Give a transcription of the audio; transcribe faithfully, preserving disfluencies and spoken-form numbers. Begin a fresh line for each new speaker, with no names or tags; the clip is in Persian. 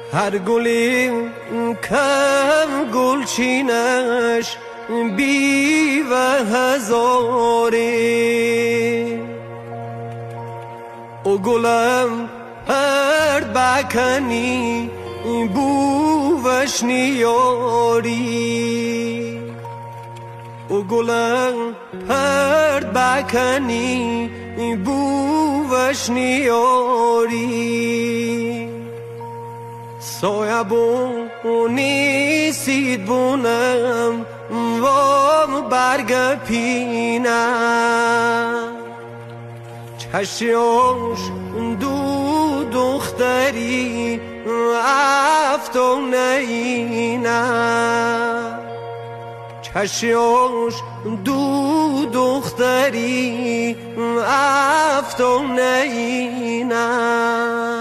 هر گلی کم گلچینش بی و هزاری او گلم هر بکنی بوش نیاری او گلم هر بکنی بوش نیاری سایبونی سید بونم وام برگ پینم چشیاش دو دختری افتان اینم چشیاش دو دختری افتان اینم